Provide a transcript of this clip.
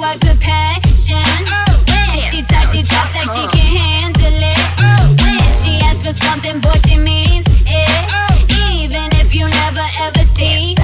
walks with passion. When she talks like she can handle it. When she asks for something, boy, she means it. Even if you never ever see